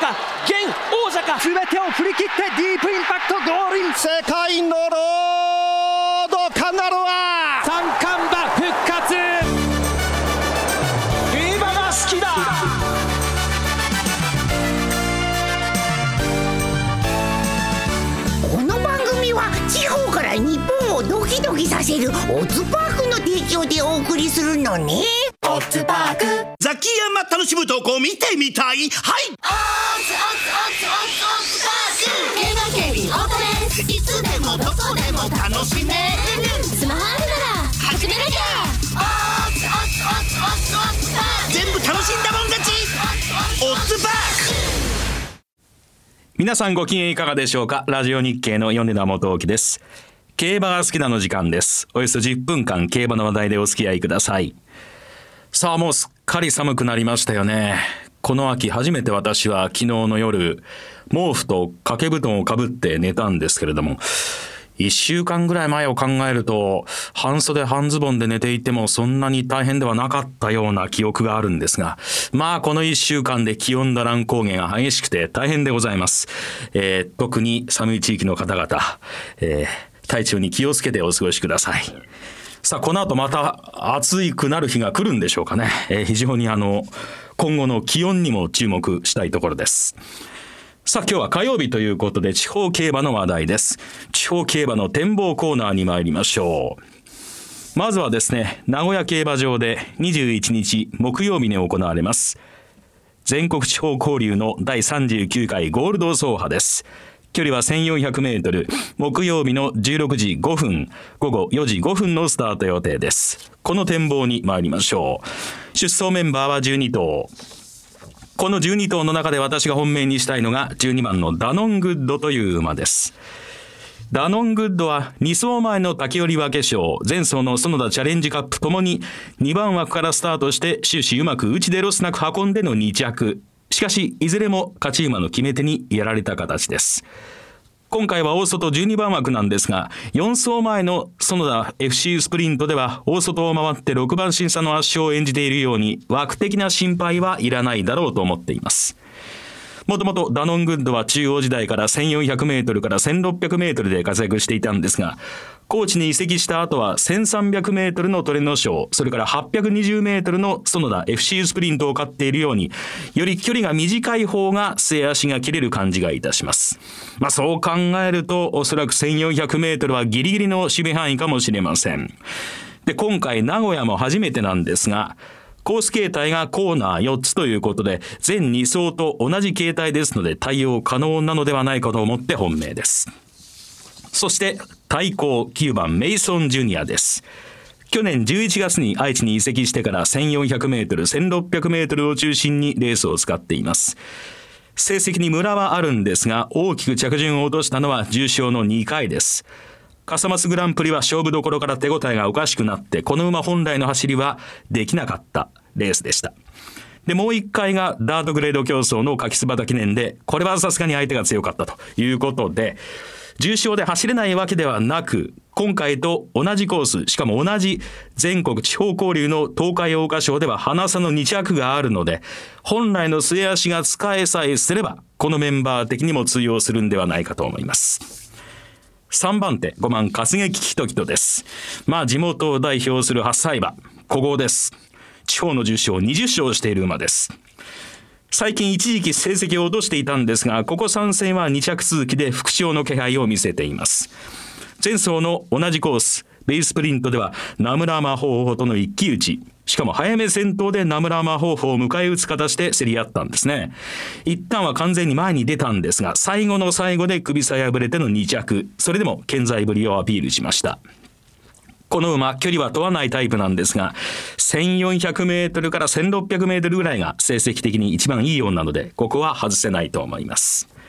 か現王者か、 全てを振り切ってディープインパクトゴールイン。 世界のロードカナロア三冠馬復活。競馬が好きだ。 この番組は地方から日本をドキドキさせるオッズパークの提供でお送りするのね。 オッズパーク、 ザキヤマ楽しむ投稿見てみたい。はい、 オッズパーク、競馬競輪オートレース、いつでもどこでも楽しめる。スマホあるなら始めなきゃ。オッズパーク、 全部楽しんだもん勝ち。オッズパーク。 皆さんご機嫌いかがでしょうか。ラジオ日経の米田元興です。競馬が好きなの時間です。およそ10分間競馬の話題でお付き合いください。さあ、もうすっかり寒くなりましたよね。この秋初めて私は昨日の夜、毛布と掛け布団をかぶって寝たんですけれども、1週間ぐらい前を考えると、半袖半ズボンで寝ていてもそんなに大変ではなかったような記憶があるんですが、まあこの1週間で気温の乱高下が激しくて大変でございます。特に寒い地域の方々、体調に気をつけてお過ごしください。さあ、この後また暑くなる日が来るんでしょうかね。非常に今後の気温にも注目したいところです。さあ、今日は火曜日ということで地方競馬の話題です。地方競馬の展望コーナーに参りましょう。まずはですね、名古屋競馬場で21日木曜日に行われます全国地方交流の第39回ゴールド走破です。距離は1400メートル、木曜日の16時5分、午後4時5分のスタート予定です。この展望に参りましょう。出走メンバーは12頭。この12頭の中で私が本命にしたいのが12番のダノングッドという馬です。ダノングッドは2走前の竹寄分け賞、前走の園田チャレンジカップともに2番枠からスタートして終始うまく内でロスなく運んでの2着。しかしいずれも勝ち馬の決め手にやられた形です。今回は大外12番枠なんですが、4走前の園田 FC スプリントでは大外を回って6番審査の圧勝を演じているように枠的な心配はいらないだろうと思っています。もともとダノングッドは中央時代から1400メートルから1600メートルで活躍していたんですが、高知に移籍した後は1300メートルのトレノ賞、それから820メートルの園田 FC スプリントを勝っているように、より距離が短い方が末足が切れる感じがいたします。そう考えるとおそらく1400メートルはギリギリの守備範囲かもしれません。で、今回名古屋も初めてなんですが、コース形態がコーナー4つということで、全2走と同じ形態ですので対応可能なのではないかと思って本命です。そして対抗9番メイソンジュニアです。去年11月に愛知に移籍してから1400メートル、1600メートルを中心にレースを使っています。成績にムラはあるんですが、大きく着順を落としたのは重賞の2回です。笠松グランプリは勝負どころから手応えがおかしくなって、この馬本来の走りはできなかったレースでした。で、もう1回がダートグレード競争の柿椿記念で、これはさすがに相手が強かったということで、重賞で走れないわけではなく、今回と同じコース、しかも同じ全国地方交流の東海桜花賞では花差の2着があるので、本来の末足が使えさえすればこのメンバー的にも通用するんではないかと思います。3番手5番かすげききときとです。地元を代表する8歳馬、古豪です。地方の重賞20勝している馬です。最近一時期成績を落としていたんですが、ここ3戦は2着続きで復調の気配を見せています。前走の同じコースベイスプリントでは名村魔法法との一騎打ち、しかも早め先頭で名村魔法法を迎え撃つ形で競り合ったんですね。一旦は完全に前に出たんですが、最後の最後で首差破れての2着、それでも健在ぶりをアピールしました。この馬、距離は問わないタイプなんですが、1400メートルから1600メートルぐらいが成績的に一番いいようなので、ここは外せないと思います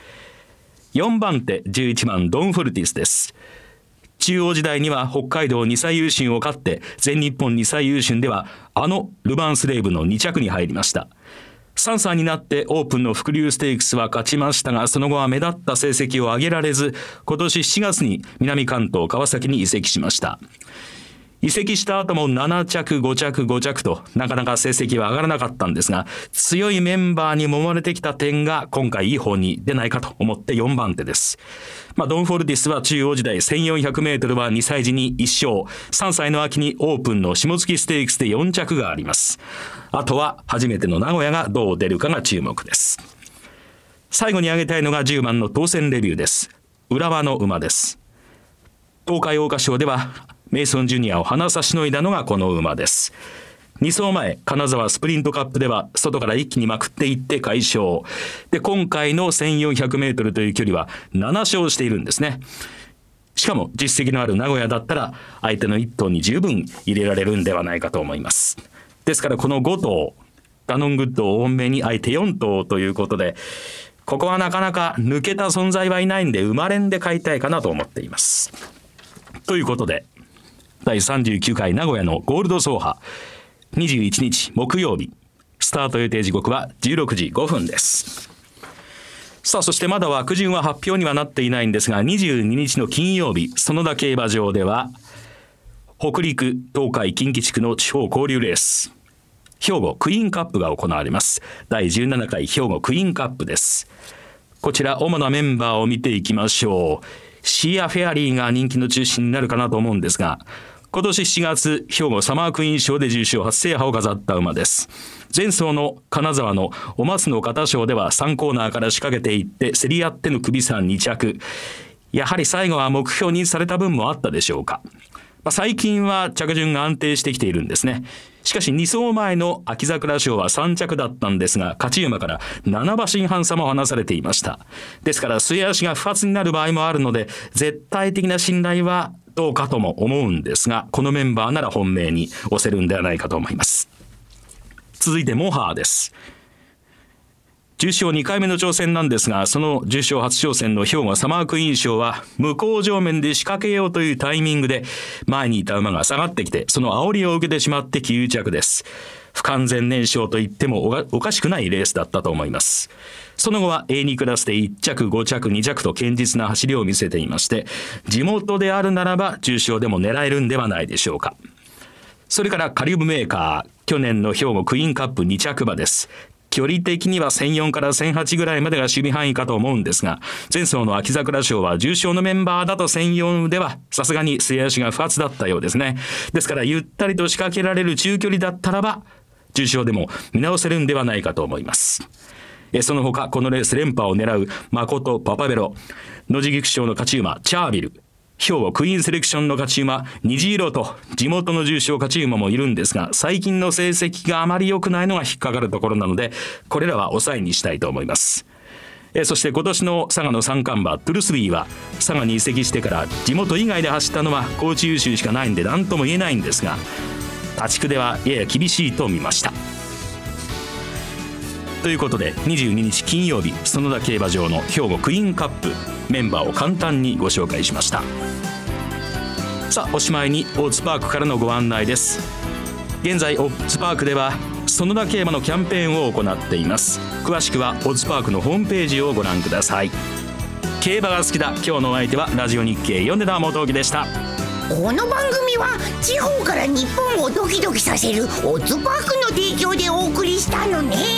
。4番手11番ドンフォルティスです。中央時代には北海道2歳優駿を勝って、全日本2歳優駿ではルヴァンスレーブの2着に入りました。3歳になってオープンの伏流ステークスは勝ちましたが、その後は目立った成績を上げられず、今年7月に南関東川崎に移籍しました。 移籍した後も7着5着5着となかなか成績は上がらなかったんですが、強いメンバーに揉まれてきた点が今回いい方に出ないかと思って4番手です。ドンフォルティスは中央時代 1400m は2歳児に1勝、3歳の秋にオープンの下月ステークスで4着があります。あとは初めての名古屋がどう出るかが注目です。最後に挙げたいのが10番の当選レビューです。浦和の馬です。東海桜花賞ではメイソンジュニアを鼻差しのいだのがこの馬です。2走前金沢スプリントカップでは外から一気にまくっていって快勝で、今回の 1400m という距離は7勝しているんですね。しかも実績のある名古屋だったら相手の1頭に十分入れられるんではないかと思います。ですからこの5頭ダノングッドを多めに相手4頭ということで、ここはなかなか抜けた存在はいないんで馬連で買いたいかなと思っています。ということで第39回名古屋のゴールド走破21日木曜日、スタート予定時刻は16時5分です。さあ、そしてまだ枠順は発表にはなっていないんですが、22日の金曜日園田競馬場では北陸東海近畿地区の地方交流レース兵庫クイーンカップが行われます。第17回兵庫クイーンカップです。こちら主なメンバーを見ていきましょう。シアフェアリーが人気の中心になるかなと思うんですが、今年7月兵庫サマークイーン賞で重賞初制覇を飾った馬です。前走の金沢のお松の片賞では3コーナーから仕掛けていって競り合っての首差2着、やはり最後は目標にされた分もあったでしょうか。最近は着順が安定してきているんですね。しかし2走前の秋桜賞は3着だったんですが、勝ち馬から7馬身半差も離されていました。ですから末脚が不発になる場合もあるので、絶対的な信頼はどうかとも思うんですが、このメンバーなら本命に押せるんではないかと思います。続いてモハーです。重賞2回目の挑戦なんですが、その重賞初挑戦の兵庫サマークイーン賞は向こう上面で仕掛けようというタイミングで前にいた馬が下がってきて、その煽りを受けてしまって9着です。不完全燃焼と言ってもおかしくないレースだったと思います。その後は A2 クラスで1着5着2着と堅実な走りを見せていまして、地元であるならば重賞でも狙えるんではないでしょうか。それからカリブメーカー、去年の兵庫クイーンカップ2着馬です。距離的には1004から1008ぐらいまでが守備範囲かと思うんですが、前走の秋桜賞は重賞のメンバーだと1004ではさすがに末脚が不発だったようですね。ですからゆったりと仕掛けられる中距離だったらば重賞でも見直せるんではないかと思います。その他このレース連覇を狙う誠パパベロ、野地菊賞の勝ち馬チャービル、兵庫クイーンセレクションの勝ち馬虹色と地元の重賞勝ち馬もいるんですが、最近の成績があまり良くないのが引っかかるところなので、これらは抑えにしたいと思います。そして今年の佐賀の三冠馬トゥルスビーは佐賀に移籍してから地元以外で走ったのは高知優秀しかないんで何とも言えないんですが、他地区ではやや厳しいと見ました。ということで22日金曜日園田競馬場の兵庫クイーンカップメンバーを簡単にご紹介しました。さあおしまいにオーツパークからのご案内です。現在オーツパークでは園田競馬のキャンペーンを行っています。詳しくはオーツパークのホームページをご覧ください。競馬が好きだ、今日のお相手はラジオ日経米田元興でした。 この番組は地方から日本をドキドキさせるオッズパークの提供でお送りしたのね。